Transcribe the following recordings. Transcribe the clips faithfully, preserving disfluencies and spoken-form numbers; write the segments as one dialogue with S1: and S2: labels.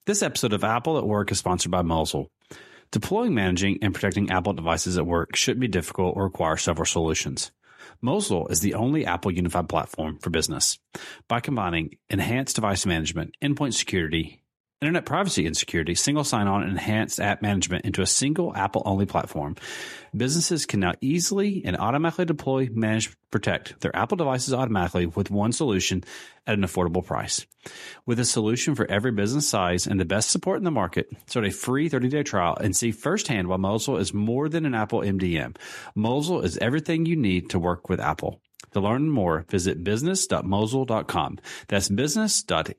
S1: This episode of Apple at Work is sponsored by Mosel. Deploying, managing, and protecting Apple devices at work shouldn't be difficult or require several solutions. Mosel is the only Apple unified platform for business. By combining enhanced device management, endpoint security, internet privacy and security, single sign-on, and enhanced app management into a single Apple-only platform, businesses can now easily and automatically deploy, manage, protect their Apple devices automatically with one solution at an affordable price. With a solution for every business size and the best support in the market, start a free thirty-day trial and see firsthand why Mosel is more than an Apple M D M. Mosel is everything you need to work with Apple. To learn more, visit business dot mosel dot com. That's business dot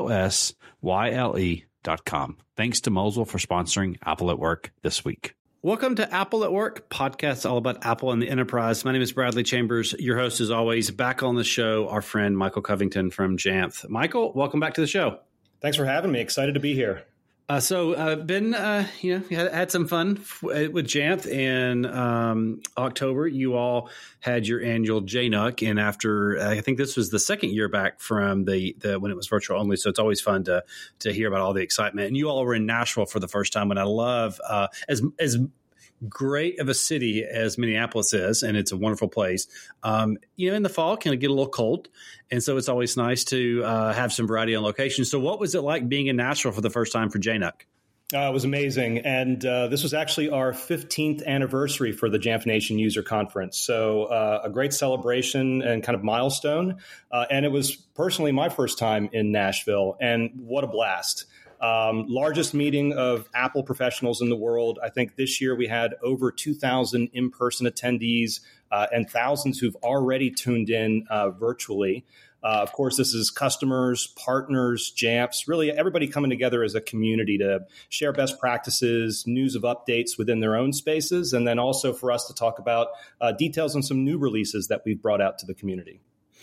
S1: mosyle dot com. Thanks to Mosel for sponsoring Apple at Work this week. Welcome to Apple at Work, podcast all about Apple and the enterprise. My name is Bradley Chambers, your host as always. Back on the show, our friend Michael Covington from Jamf. Michael, welcome back to the show.
S2: Thanks for having me. Excited to be here.
S1: Uh, so, uh, been, uh, you know, had, had some fun f- with Jamf in um, October. You all had your annual J N U C, and after uh, I think this was the second year back from the, the when it was virtual only. So it's always fun to to hear about all the excitement. And you all were in Nashville for the first time, and I love uh, as as. great of a city as Minneapolis is, and it's a wonderful place. Um, you know, in the fall, it can get a little cold, and so it's always nice to uh, have some variety on location. So what was it like being in Nashville for the first time for J N U C?
S2: Uh, it was amazing, and uh, this was actually our fifteenth anniversary for the Jamf Nation User Conference. So uh, a great celebration and kind of milestone, uh, and it was personally my first time in Nashville, and what a blast. Um, largest meeting of Apple professionals in the world. I think this year we had over two thousand in-person attendees uh, and thousands who've already tuned in uh, virtually. Uh, of course, this is customers, partners, Jamfs, really everybody coming together as a community to share best practices, news of updates within their own spaces, and then also for us to talk about uh, details on some new releases that we've brought out to the community.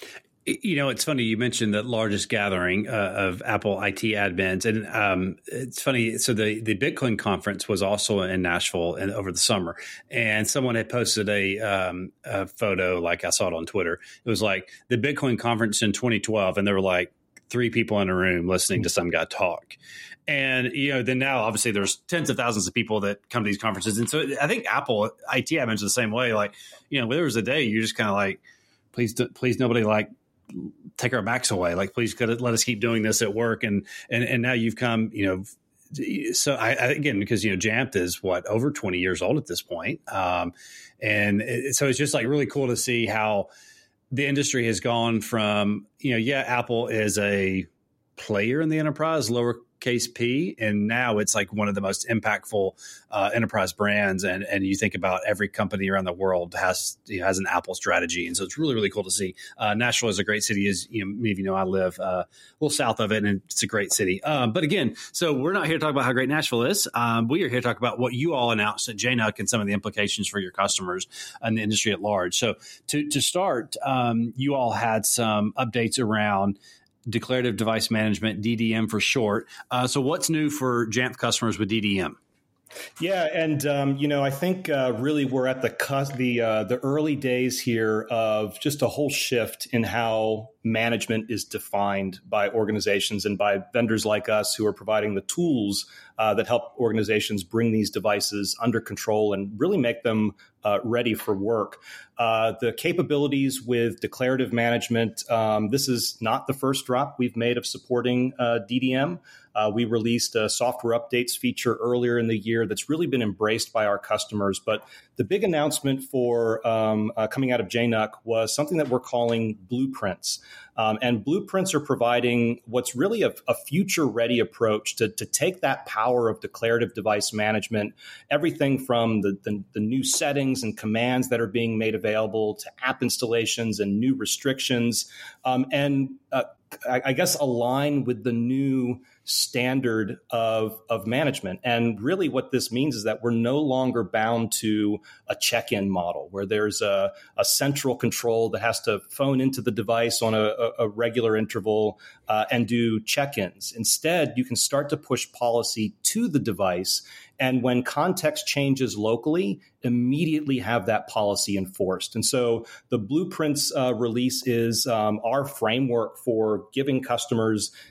S1: You know, it's funny you mentioned that largest gathering uh, of Apple I T admins, and um, it's funny. So the, the Bitcoin conference was also in Nashville and over the summer, and someone had posted a, um, a photo, like I saw it on Twitter. It was like the Bitcoin conference in twenty twelve, and there were like three people in a room listening to some guy talk. And, you know, then now obviously there's tens of thousands of people that come to these conferences. And so I think Apple I T admins are the same way. Like, you know, there was a day you're just kind of like, please, please, nobody like, take our backs away. Like, please let us keep doing this at work. And, and, and now you've come, you know, so I, I again, because, you know, Jamf is what, over twenty years old at this point. Um, and it, so it's just like really cool to see how the industry has gone from, you know, yeah, Apple is a player in the enterprise, lowercase p, and now it's like one of the most impactful uh, enterprise brands. And and you think about every company around the world has you know, has an Apple strategy, and so it's really really cool to see. Uh, Nashville is a great city, as you know, many of you know. I live uh, a little south of it, and it's a great city. Um, but again, so we're not here to talk about how great Nashville is. Um, we are here to talk about what you all announced at J N U C and some of the implications for your customers and the industry at large. So to to start, um, you all had some updates around Declarative Device Management, D D M for short. Uh, so what's new for Jamf customers with D D M?
S2: Yeah, and um, you know, I think uh, really we're at the cus- the uh, the early days here of just a whole shift in how management is defined by organizations and by vendors like us who are providing the tools uh, that help organizations bring these devices under control and really make them uh, ready for work. Uh, the capabilities with declarative management, um, this is not the first drop we've made of supporting uh, D D M. Uh, we released a software updates feature earlier in the year that's really been embraced by our customers. But the big announcement for um, uh, coming out of J N U C was something that we're calling blueprints. Um, and blueprints are providing what's really a, a future-ready approach to, to take that power of declarative device management, everything from the, the, the new settings and commands that are being made available to app installations and new restrictions, um, and uh, I, I guess align with the new standard of, of management. And really what this means is that we're no longer bound to a check-in model where there's a, a central control that has to phone into the device on a, a regular interval uh, and do check-ins. Instead, you can start to push policy to the device, and when context changes locally, immediately have that policy enforced. And so the Blueprints uh, release is um, our framework for giving customers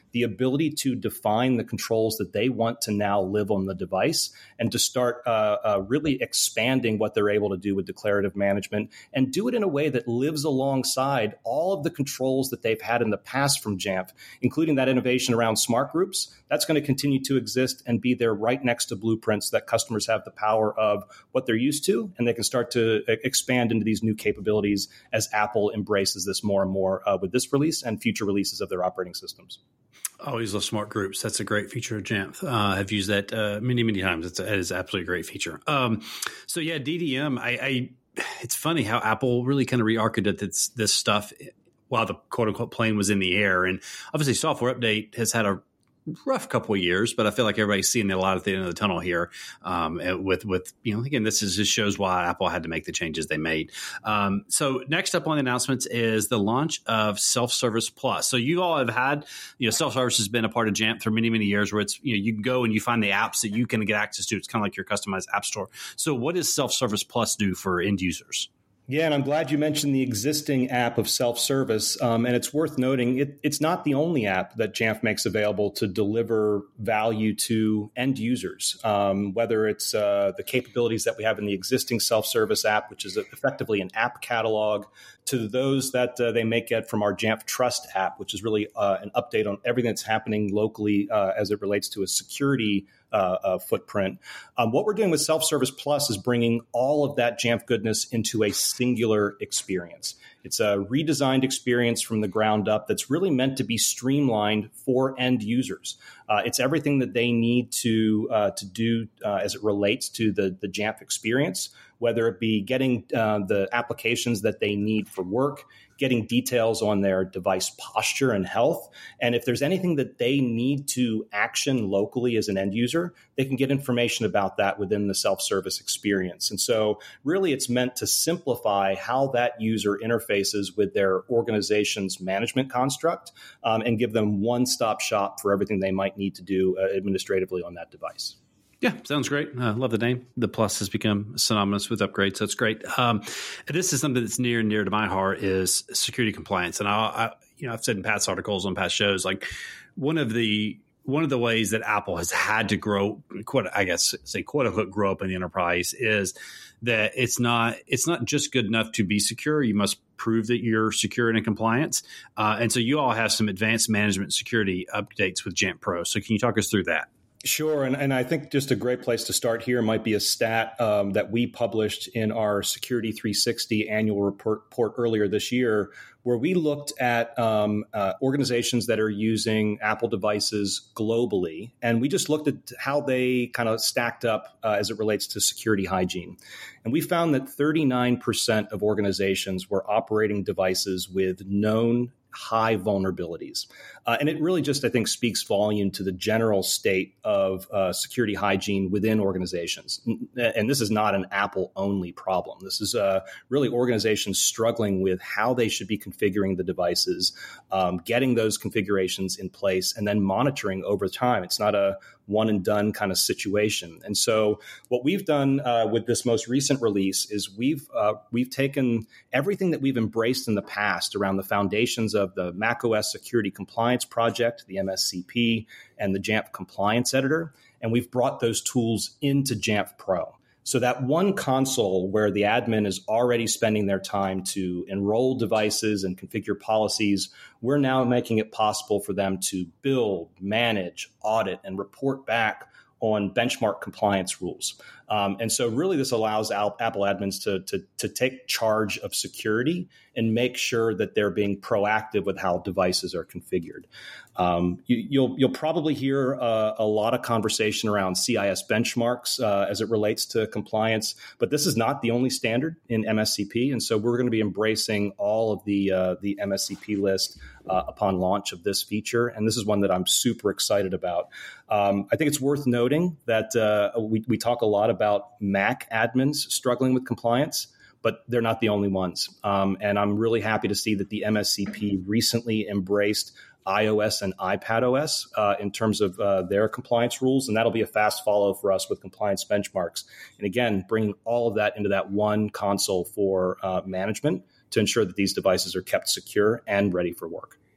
S2: the ability to define the controls that they want to now live on the device and to start uh, uh, really expanding what they're able to do with declarative management and do it in a way that lives alongside all of the controls that they've had in the past from Jamf, including that innovation around smart groups. That's going to continue to exist and be there right next to Blueprints, that customers have the power of what they're used to, and they can start to expand into these new capabilities as Apple embraces this more and more uh, with this release and future releases of their operating systems.
S1: I always love smart groups. That's a great feature of Jamf. Uh, I've used that uh, many, many times. It's a, it is absolutely a great feature. Um, so yeah, D D M, I, I, it's funny how Apple really kind of re-architected this, this stuff while the quote unquote plane was in the air. And obviously software update has had a rough couple of years, but I feel like everybody's seeing a lot at the end of the tunnel here. Um, with, with, you know, again, this is just shows why Apple had to make the changes they made. Um, so next up on the announcements is the launch of Self-Service Plus. So you all have had, you know, self-service has been a part of Jamf for many, many years where it's, you know, you can go and you find the apps that you can get access to. It's kind of like your customized app store. So what does Self-Service Plus do for end users?
S2: Yeah, and I'm glad you mentioned the existing app of self-service. Um, and it's worth noting, it, it's not the only app that Jamf makes available to deliver value to end users, um, whether it's uh, the capabilities that we have in the existing self-service app, which is effectively an app catalog, to those that uh, they may get from our Jamf Trust app, which is really uh, an update on everything that's happening locally uh, as it relates to a security Uh, uh, footprint. Um, what we're doing with Self-Service Plus is bringing all of that Jamf goodness into a singular experience. It's a redesigned experience from the ground up that's really meant to be streamlined for end users. Uh, it's everything that they need to uh, to do uh, as it relates to the, the Jamf experience, whether it be getting uh, the applications that they need for work, getting details on their device posture and health. And if there's anything that they need to action locally as an end user, they can get information about that within the self-service experience. And so really it's meant to simplify how that user interfaces with their organization's management construct um, and give them one-stop shop for everything they might need to do uh, administratively on that device.
S1: Yeah, sounds great. I uh, love the name. The Plus has become synonymous with upgrades, so it's great. Um, this is something that's near and near to my heart is security compliance. And I, I, you know, I've said in past articles on past shows, like one of the one of the ways that Apple has had to grow, quote, I guess, say quote unquote, grow up in the enterprise is that it's not it's not just good enough to be secure. You must prove that you're secure and in compliance. Uh, and so you all have some advanced management security updates with Jamf Pro. So can you talk us through that?
S2: Sure. And, and I think just a great place to start here might be a stat um, that we published in our Security three sixty annual report, report earlier this year, where we looked at um, uh, organizations that are using Apple devices globally. And we just looked at how they kind of stacked up uh, as it relates to security hygiene. And we found that thirty-nine percent of organizations were operating devices with known high vulnerabilities. Uh, and it really just, I think, speaks volume to the general state of uh, security hygiene within organizations. And this is not an Apple-only problem. This is uh, really organizations struggling with how they should be configuring the devices, um, getting those configurations in place, and then monitoring over time. It's not a one and done kind of situation. And so what we've done uh, with this most recent release is we've uh, we've taken everything that we've embraced in the past around the foundations of the macOS Security Compliance Project, the M S C P, and the Jamf Compliance Editor, and we've brought those tools into Jamf Pro. So that one console where the admin is already spending their time to enroll devices and configure policies, we're now making it possible for them to build, manage, audit, and report back on benchmark compliance rules. Um, and so really this allows Apple admins to, to, to take charge of security and make sure that they're being proactive with how devices are configured. Um, you, you'll, you'll probably hear uh, a lot of conversation around C I S benchmarks uh, as it relates to compliance, but this is not the only standard in M S C P. And so we're going to be embracing all of the, uh, the M S C P list uh, upon launch of this feature. And this is one that I'm super excited about. Um, I think it's worth noting that uh, we, we talk a lot about Mac admins struggling with compliance, but they're not the only ones. Um, and I'm really happy to see that the M S C P recently embraced iOS and iPadOS uh, in terms of uh, their compliance rules. And that'll be a fast follow for us with compliance benchmarks. And again, bringing all of that into that one console for uh, management to ensure that these devices are kept secure and ready for work.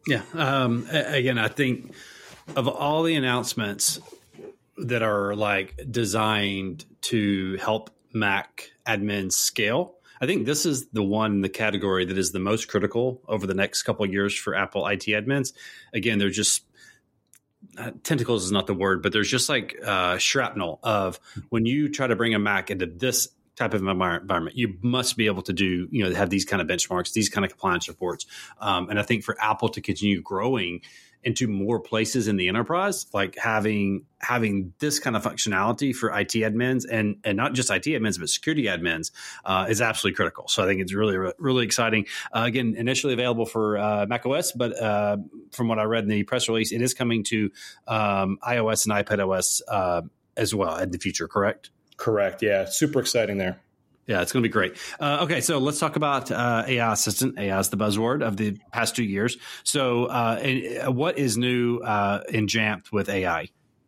S1: Yeah. Um, again, I think of all the announcements that are like designed to help Mac admins scale, I think this is the one in the category that is the most critical over the next couple of years for Apple I T admins. Again, they're just uh, tentacles is not the word, but there's just like uh, shrapnel of when you try to bring a Mac into this type of environment, you must be able to do, you know, have these kind of benchmarks, these kind of compliance reports. Um, and I think for Apple to continue growing into more places in the enterprise, like having having this kind of functionality for I T admins and and not just I T admins, but security admins uh, is absolutely critical. So I think it's really, really exciting. Uh, again, initially available for uh, macOS, but uh, from what I read in the press release, it is coming to um, iOS and iPadOS uh, as well in the future, correct?
S2: Correct. Yeah. Super exciting there.
S1: Yeah, it's going to be great. Uh, okay, so let's talk about uh, A I Assistant. A I is the buzzword of the past two years. So uh, and, what is new uh, in Jamf with A I?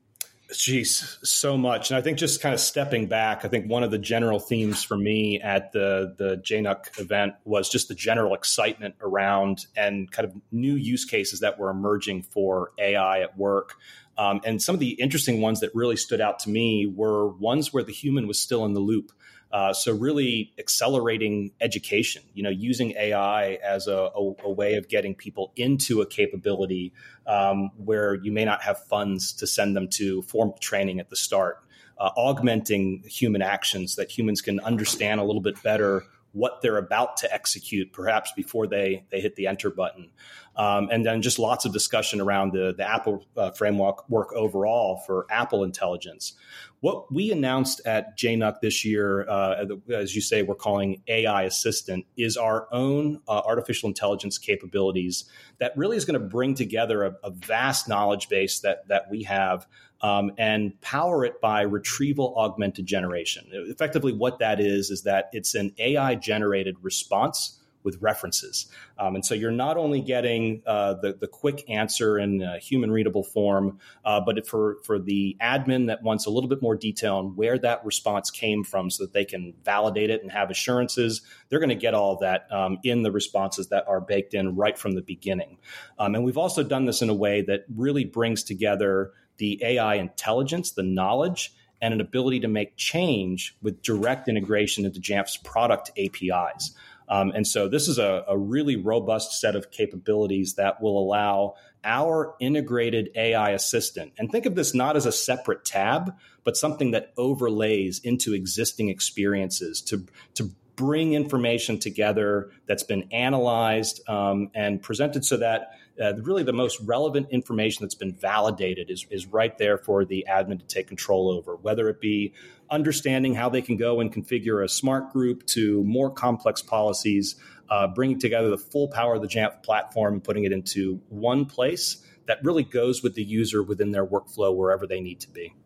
S2: Geez, so much. And I think just kind of stepping back, I think one of the general themes for me at the, the J N U C event was just the general excitement around and kind of new use cases that were emerging for A I at work. Um, and some of the interesting ones that really stood out to me were ones where the human was still in the loop. Uh, so really accelerating education, you know, using A I as a, a, a way of getting people into a capability um, where you may not have funds to send them to formal training at the start, uh, augmenting human actions that humans can understand a little bit better what they're about to execute, perhaps before they they hit the enter button. Um, and then just lots of discussion around the, the Apple uh, framework work overall for Apple Intelligence. What we announced at J N U C this year, uh, as you say, we're calling A I Assistant, is our own uh, artificial intelligence capabilities that really is going to bring together a, a vast knowledge base that, that we have um, and power it by retrieval augmented generation. Effectively, what that is, is that it's an A I-generated response with references. Um, and so you're not only getting uh, the, the quick answer in a human readable form, uh, but for, for the admin that wants a little bit more detail on where that response came from so that they can validate it and have assurances, they're going to get all of that um, in the responses that are baked in right from the beginning. Um, and we've also done this in a way that really brings together the A I intelligence, the knowledge, and an ability to make change with direct integration into Jamf's product A P Is. Um, and so this is a, a really robust set of capabilities that will allow our integrated A I assistant, and think of this not as a separate tab, but something that overlays into existing experiences to, to bring information together that's been analyzed um, and presented so that uh, really the most relevant information that's been validated is, is right there for the admin to take control over, whether it be understanding how they can go and configure a smart group to more complex policies, uh, bringing together the full power of the Jamf platform and putting it into one place that really goes with the user within their workflow wherever they need to be.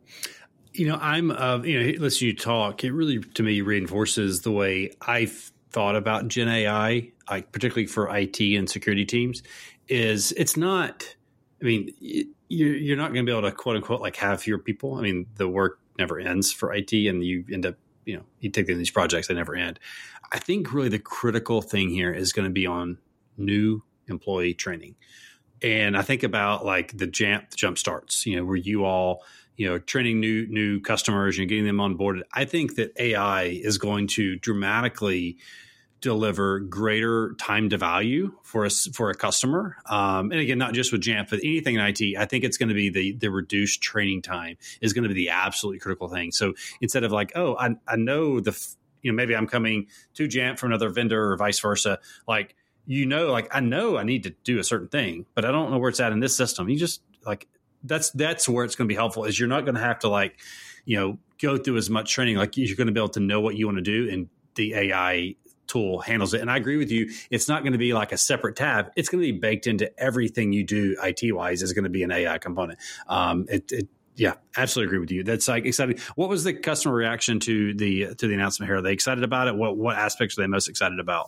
S1: You know, I'm, uh, you know, listening to you talk, it really, to me, reinforces the way I've thought about Gen A I, like particularly for I T and security teams, is it's not, I mean, you're, you're not going to be able to, quote unquote, like have fewer people. I mean, the work never ends for I T and you end up, you know, you take these projects that never end. I think really the critical thing here is going to be on new employee training. And I think about like the Jamf jump starts, you know, where you all, you know, training new new customers and getting them onboarded. I think that A I is going to dramatically deliver greater time to value for us for a customer. Um, and again, not just with Jamf, but anything in I T. I think it's going to be the the reduced training time is going to be the absolutely critical thing. So instead of like, oh, I I know the you know maybe I'm coming to Jamf from another vendor or vice versa, like. You know, like I know I need to do a certain thing, but I don't know where it's at in this system. You just like that's that's where it's going to be helpful is you're not going to have to like, you know, go through as much training. Like you're going to be able to know what you want to do, and the A I tool handles it. And I agree with you. It's not going to be like a separate tab. It's going to be baked into everything you do I T wise is going to be an A I component. Um, it, it yeah, absolutely agree with you. That's like exciting. What was the customer reaction to the to the announcement here? Are they excited about it? What what aspects are they most excited about?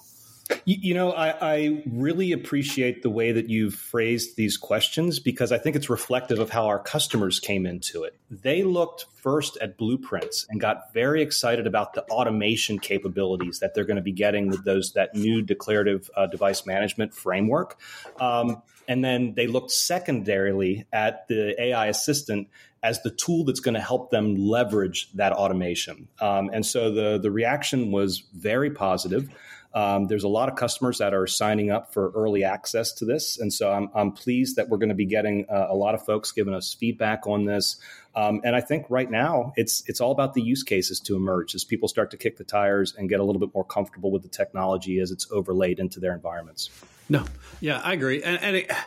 S2: You, you know, I, I really appreciate the way that you've phrased these questions because I think it's reflective of how our customers came into it. They looked first at blueprints and got very excited about the automation capabilities that they're going to be getting with those that new declarative uh, device management framework. Um, and then they looked secondarily at the A I assistant as the tool that's going to help them leverage that automation. Um, and so the, the reaction was very positive. Um, there's a lot of customers that are signing up for early access to this. And so I'm, I'm pleased that we're going to be getting uh, a lot of folks giving us feedback on this. Um, and I think right now it's it's all about the use cases to emerge as people start to kick the tires and get a little bit more comfortable with the technology as it's overlaid into their environments.
S1: No, yeah, I agree. And, and it,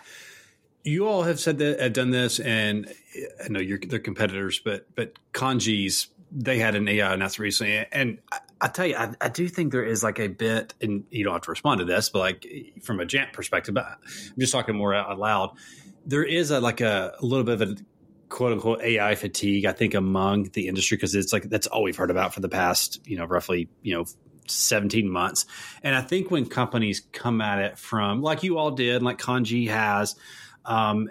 S1: you all have said that, have done this, and I know you're they're competitors, but but Kanji's, they had an A I announcement recently, and I, I tell you, I, I do think there is like a bit, and you don't have to respond to this, but like from a Jamf perspective, but I'm just talking more out loud. There is a like a, a little bit of a quote unquote A I fatigue, I think, among the industry because it's like that's all we've heard about for the past, you know, roughly, you know, seventeen months. And I think when companies come at it from like you all did, like Kanji has. Um,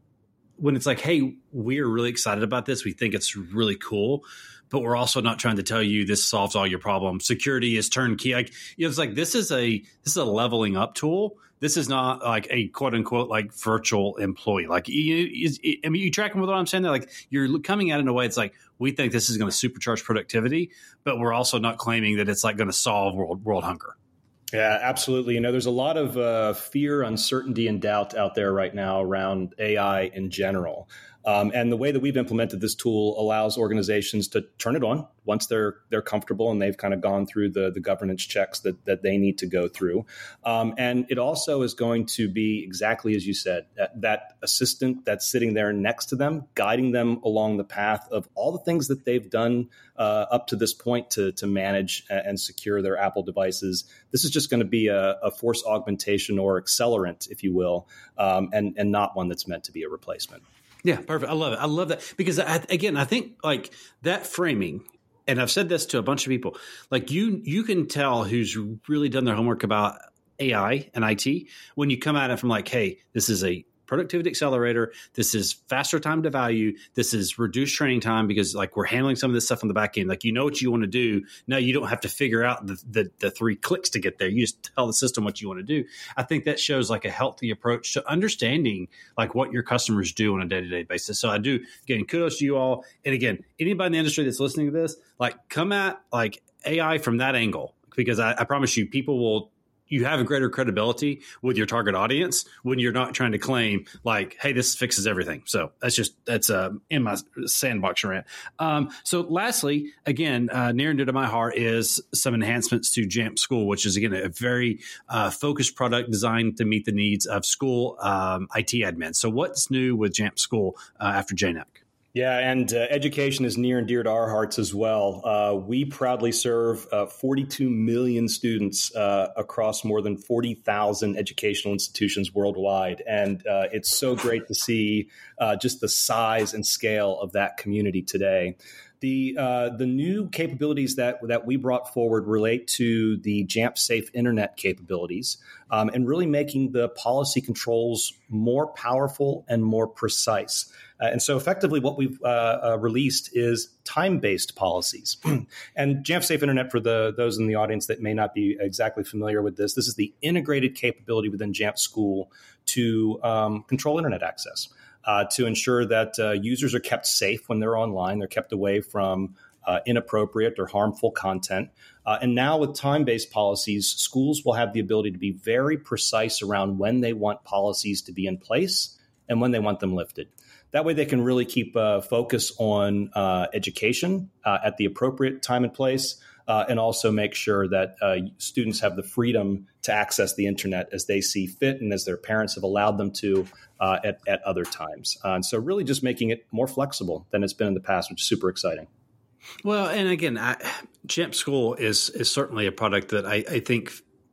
S1: when it's like, hey, we're really excited about this. We think it's really cool, but we're also not trying to tell you this solves all your problems. Security is turnkey. Like, you know, it's like, this is a, this is a leveling up tool. This is not like a quote unquote, like virtual employee. Like, you, you, I mean, you tracking with what I'm saying there? Like you're coming at it in a way. It's like, we think this is going to supercharge productivity, but we're also not claiming that it's like going to solve world, world hunger.
S2: Yeah, absolutely. You know, there's a lot of uh, fear, uncertainty, and doubt out there right now around A I in general. Um, and the way that we've implemented this tool allows organizations to turn it on once they're they're comfortable and they've kind of gone through the, the governance checks that, that they need to go through. Um, and it also is going to be exactly as you said, that, that assistant that's sitting there next to them, guiding them along the path of all the things that they've done uh, up to this point to, to manage and secure their Apple devices. This is just going to be a, a force augmentation or accelerant, if you will, um, and, and not one that's meant to be a replacement.
S1: Yeah, perfect. I love it. I love that because, I, again, I think like that framing, and I've said this to a bunch of people, like you you can tell who's really done their homework about A I and I T when you come at it from like, hey, this is a productivity accelerator. This is faster time to value. This is reduced training time because like we're handling some of this stuff on the back end. Like, you know what you want to do. Now you don't have to figure out the, the, the three clicks to get there. You just tell the system what you want to do. I think that shows like a healthy approach to understanding like what your customers do on a day-to-day basis. So I do, again, kudos to you all. And again, anybody in the industry that's listening to this, like come at like A I from that angle, because I, I promise you people will, you have a greater credibility with your target audience when you're not trying to claim like, hey, this fixes everything. So that's just, that's uh, in my sandbox rant. Um, so lastly, again, uh, near and dear to my heart is some enhancements to Jamf School, which is, again, a very uh, focused product designed to meet the needs of school um, I T admins. So what's new with Jamf School uh, after J NAC?
S2: Yeah, and uh, education is near and dear to our hearts as well. Uh, we proudly serve uh, forty-two million students uh, across more than forty thousand educational institutions worldwide. And uh, it's so great to see uh, just the size and scale of that community today. The uh, the new capabilities that that we brought forward relate to the Jamf Safe Internet capabilities um, and really making the policy controls more powerful and more precise. Uh, and so effectively what we've uh, uh, released is time-based policies. And Jamf Safe Internet, for the those in the audience that may not be exactly familiar with this, this is the integrated capability within Jamf School to um, control Internet access. Uh, to ensure that uh, users are kept safe when they're online, they're kept away from uh, inappropriate or harmful content. Uh, and now with time-based policies, schools will have the ability to be very precise around when they want policies to be in place and when they want them lifted. That way they can really keep uh, focus on uh, education uh, at the appropriate time and place, uh, and also make sure that uh, students have the freedom to access the internet as they see fit and as their parents have allowed them to uh, at, at other times. Uh, and so really just making it more flexible than it's been in the past, which is super exciting.
S1: Well, and again, I, Jamf School is is certainly a product that I, I think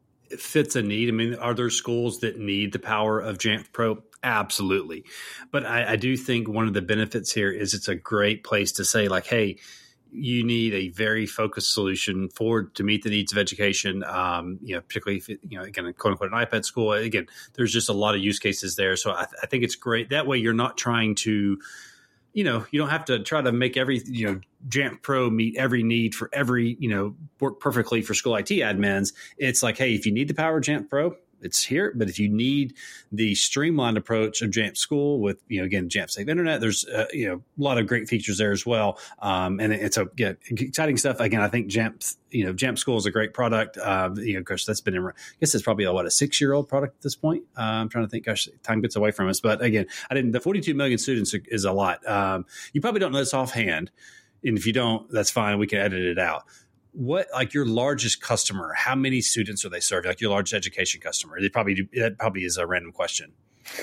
S1: fits a need. I mean, are there schools that need the power of Jamf Pro? Absolutely. But I, I do think one of the benefits here is it's a great place to say like, hey, you need a very focused solution for to meet the needs of education. Um, you know, particularly if it, you know, again, quote unquote, an iPad school. Again, there's just a lot of use cases there. So I, I think it's great. That way, you're not trying to, you know, you don't have to try to make every, you know, Jamf Pro meet every need for every, you know, work perfectly for school I T admins. It's like, hey, if you need the power of Jamf Pro, it's here. But if you need the streamlined approach of Jamf School with, you know, again, Jamf Safe Internet, there's, uh, you know, a lot of great features there as well. Um, and it's a yeah, exciting stuff. Again, I think Jamf, you know, Jamf School is a great product. Uh, you know, of course, that's been, in, I guess it's probably a, what, a six year old product at this point. Uh, I'm trying to think, gosh, time gets away from us. But again, I didn't, the forty-two million students is a lot. Um, you probably don't know this offhand. And if you don't, that's fine. We can edit it out. What, like your largest customer, how many students are they serving? Like your largest education customer? They probably do, that probably is a random question.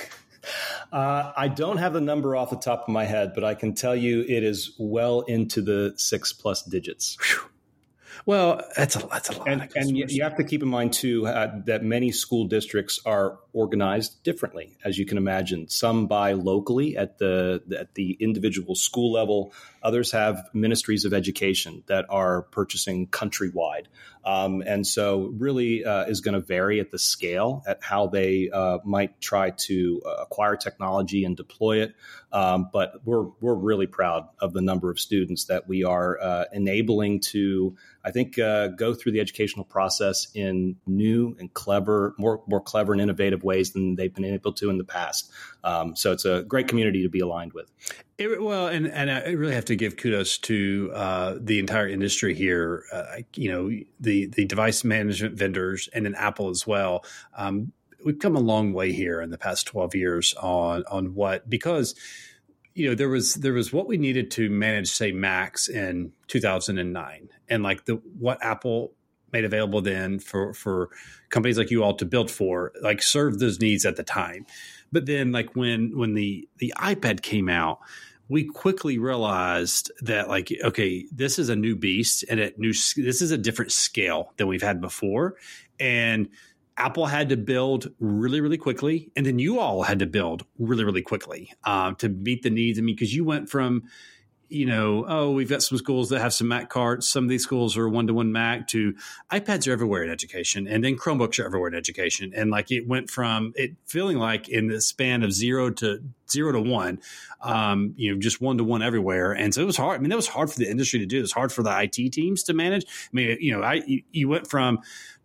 S2: Uh, I don't have the number off the top of my head, but I can tell you it is well into the six plus digits.
S1: Whew. Well, that's a that's a lot.
S2: And, and you, you have to keep in mind too uh, that many school districts are organized differently, as you can imagine. Some buy locally at the at the individual school level. Others have ministries of education that are purchasing countrywide, um, and so really uh, is going to vary at the scale at how they uh, might try to uh, acquire technology and deploy it. Um, but we're we're really proud of the number of students that we are uh, enabling to, I think, uh, go through the educational process in new and clever, more more clever and innovative ways than they've been able to in the past. Um, so it's a great community to be aligned with.
S1: It, well, and, and I really have to give kudos to uh, the entire industry here. Uh, you know, the the device management vendors and then Apple as well. Um, we've come a long way here in the past twelve years on on what, because you know there was there was what we needed to manage, say, Macs in two thousand nine, and like the what Apple made available then for for companies like you all to build for, like, served those needs at the time. But then, like when when the the iPad came out, we quickly realized that, like, okay, this is a new beast, and it new this is a different scale than we've had before, and Apple had to build really, really quickly, and then you all had to build really, really quickly um, to meet the needs. I mean, because you went from, you know, oh, we've got some schools that have some Mac carts. Some of these schools are one-to-one Mac to iPads are everywhere in education, and then Chromebooks are everywhere in education. And like it went from it feeling like in the span of zero to zero to one, um, you know, just one-to-one everywhere. And so it was hard. I mean, that was hard for the industry to do. It was hard for the I T teams to manage. I mean, you know, I you went from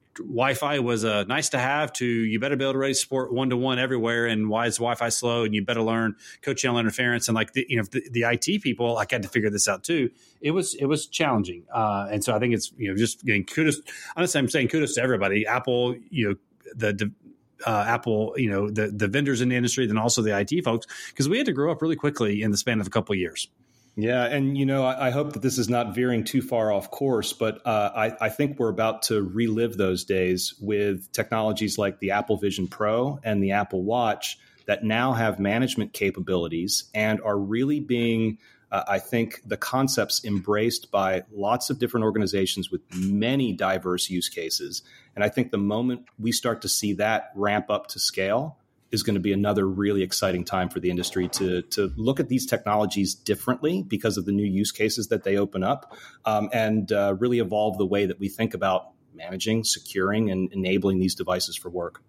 S1: Wi-Fi was a nice to have to you better be able to ready support one to one everywhere. And why is Wi-Fi slow? And you better learn co-channel interference. And like the, you know the, the I T people, like had to figure this out too. It was it was challenging. Uh, and so I think it's you know just getting kudos. Honestly, I'm saying kudos to everybody. Apple, you know the. Uh, Apple, you know the the vendors in the industry, then also the I T folks, because we had to grow up really quickly in the span of a couple of years.
S2: Yeah. And, you know, I, I hope that this is not veering too far off course, but uh, I, I think we're about to relive those days with technologies like the Apple Vision Pro and the Apple Watch that now have management capabilities and are really being, uh, I think, the concepts embraced by lots of different organizations with many diverse use cases. And I think the moment we start to see that ramp up to scale is going to be another really exciting time for the industry to to look at these technologies differently because of the new use cases that they open up, um, and uh, really evolve the way that we think about managing, securing, and enabling these devices for work.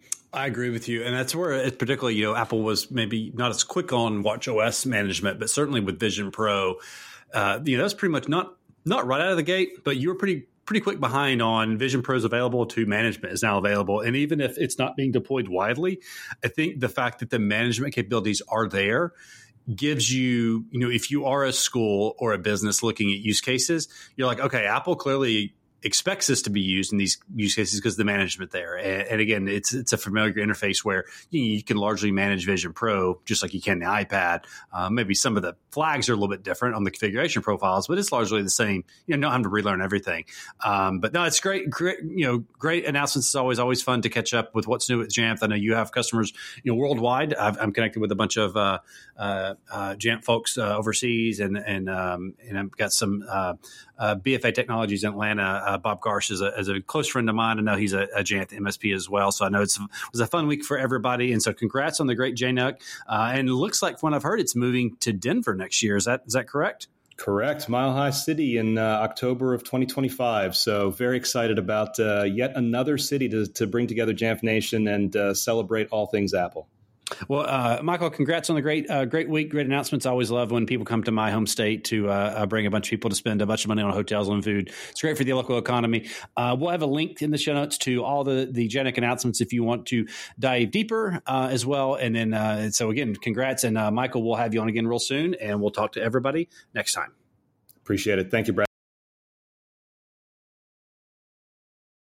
S1: I agree with you. And that's where it particularly, you know, Apple was maybe not as quick on watchOS management, but certainly with Vision Pro, uh, you know, that's pretty much not not right out of the gate, but you were pretty pretty quick behind on Vision Pro is available to management is now available. And even if it's not being deployed widely, I think the fact that the management capabilities are there gives you, you know, if you are a school or a business looking at use cases, you're like, okay, Apple clearly expects this to be used in these use cases because of the management there. And, and again, it's it's a familiar interface where you, you can largely manage Vision Pro just like you can the iPad. Uh, maybe some of the flags are a little bit different on the configuration profiles, but it's largely the same. You know, not having to relearn everything. Um, but no, it's great, great, you know, great announcements. It's always, always fun to catch up with what's new at Jamf. I know you have customers, you know, worldwide. I've, I'm connected with a bunch of uh, uh, uh, Jamf folks uh, overseas, and and um, and I've got some uh, uh, B F A Technologies in Atlanta. Uh, Bob Garsh is a, is a close friend of mine. I know he's a, a Jamf M S P as well. So I know it's, it was a fun week for everybody. And so congrats on the great J N U C. Uh, and it looks like from what I've heard, it's moving to Denver next year. Is that is that correct?
S2: Correct. Mile High City in uh, October of twenty twenty-five. So very excited about uh, yet another city to, to bring together Jamf Nation and uh, celebrate all things Apple.
S1: Well, uh, Michael, congrats on the great, uh, great week, great announcements. I always love when people come to my home state to uh, uh, bring a bunch of people to spend a bunch of money on hotels and food. It's great for the local economy. Uh, we'll have a link in the show notes to all the the G E N I C announcements if you want to dive deeper uh, as well. And then, uh, so again, congrats. And uh, Michael, we'll have you on again real soon, and we'll talk to everybody next time.
S2: Appreciate it. Thank you, Brad.